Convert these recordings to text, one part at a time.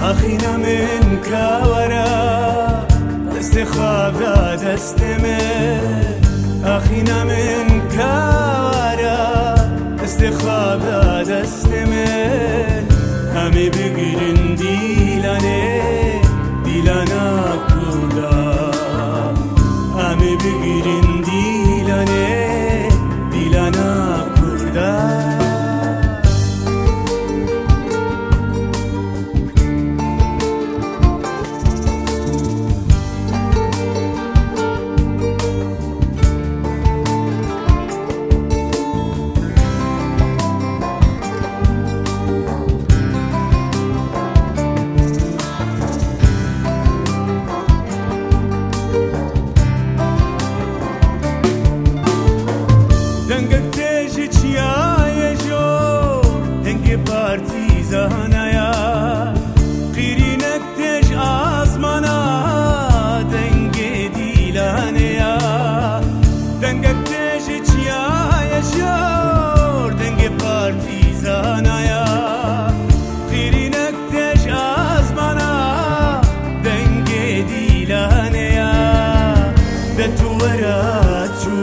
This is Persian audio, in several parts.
أخينا منك ورا استخاب دستمه أخينا منك ورا استخاب دستمه همه بگیرن دیلانه کرده همه بگیرن دیلانه کرده دنگک تیج چیای جو دنگ پارتیزانایا قیرینک تیج آزمانا دنگ دیلانیا دنگک تیج چیای جو دنگ پارتیزانایا قیرینک تیج آزمانا دنگ دیلانیا دتو وراتو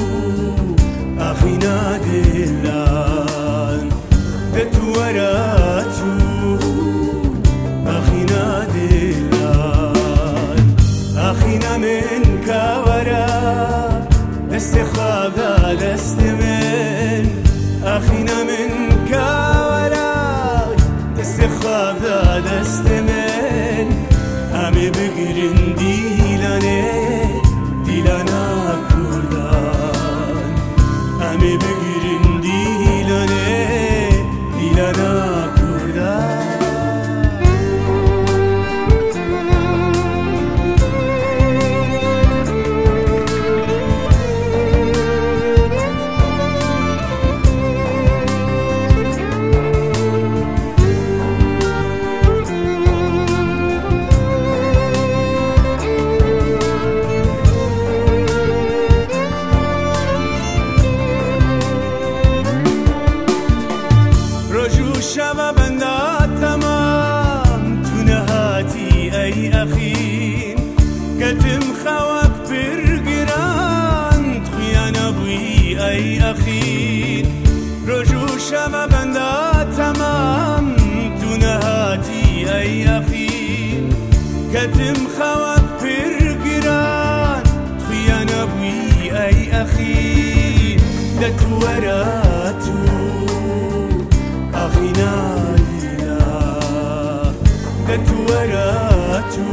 أخينا دلان دتوراتو أخينا دلان أخينا منك ورا استخاب دستمن أخينا منك ورا استخاب دستمن همه بگیرن دیلانه کردن همه بگیرین دیلانه کردن شوا بندا تمام تو نهاتی ای اخین کتم خواک برگران خویانا بوی ای اخین رجو شوا بندا تمام تو نهاتی ای اخین کتم خواک برگران خویانا بوی ای اخین دکوراتو أخينا ليلا دتوراتو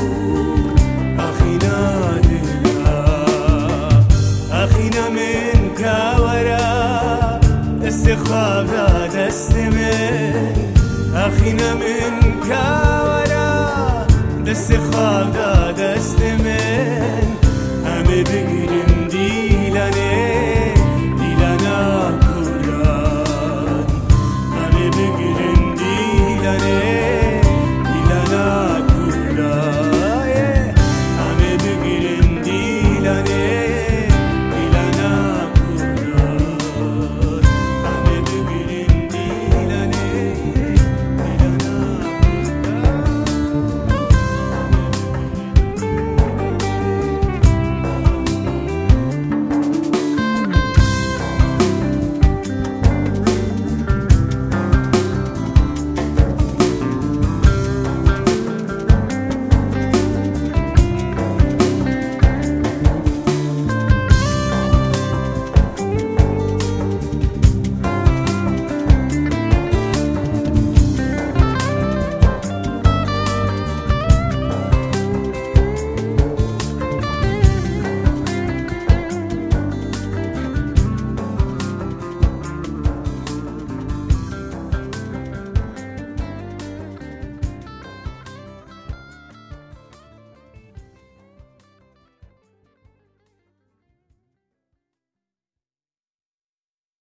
أخينا ليلا أخينا منك ورا استخاب دستمن أخينا منك ورا استخاب دستمن همه بگیرن